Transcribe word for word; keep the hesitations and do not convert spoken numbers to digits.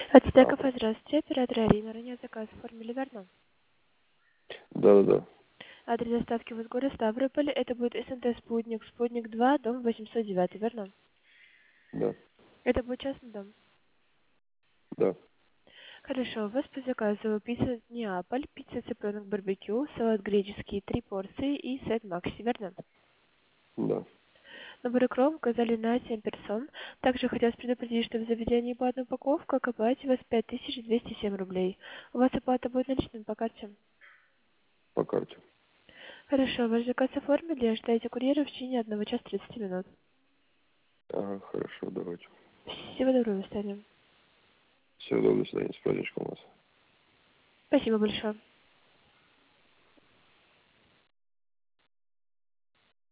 Ацтека, А, здравствуйте, оператор Арина. Ранее заказ оформили, верно? да-да-да, Адрес доставки в город Ставрополь. Это будет СНТ «Спутник», «Спутник два», дом восемьсот девять, верно? да, Это будет частный дом. да, Хорошо, у вас по заказу пицца Неаполь, пицца цыпленок барбекю, салат греческий, три порции и сет Макси, верно? да. Набор икром указали на семь персон. Также хотелось предупредить, что в заведении платная упаковка окупаете вас пять тысяч двести семь рублей. У вас оплата будет наличными по карте. По карте. Хорошо, ваш заказ оформили, ожидайте курьера в течение одного часа тридцати минут. Ага, хорошо, давайте. Всего доброго, до свидания. Всего доброго, до свидания, с праздничком вас. Спасибо большое.